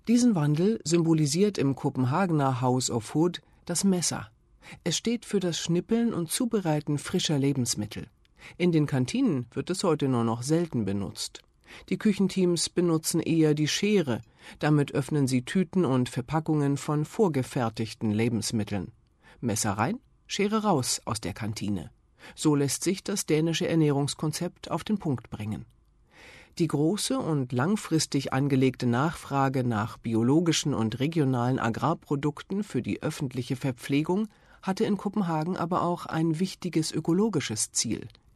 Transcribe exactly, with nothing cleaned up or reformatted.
Diesen Wandel symbolisiert im Kopenhagener House of Food das Messer. Es steht für das Schnippeln und Zubereiten frischer Lebensmittel. In den Kantinen wird es heute nur noch selten benutzt. Die Küchenteams benutzen eher die Schere. Damit öffnen sie Tüten und Verpackungen von vorgefertigten Lebensmitteln. Messer rein, Schere raus aus der Kantine. So lässt sich das dänische Ernährungskonzept auf den Punkt bringen. Die große und langfristig angelegte Nachfrage nach biologischen und regionalen Agrarprodukten für die öffentliche Verpflegung hatte in Kopenhagen aber auch ein wichtiges ökologisches Ziel.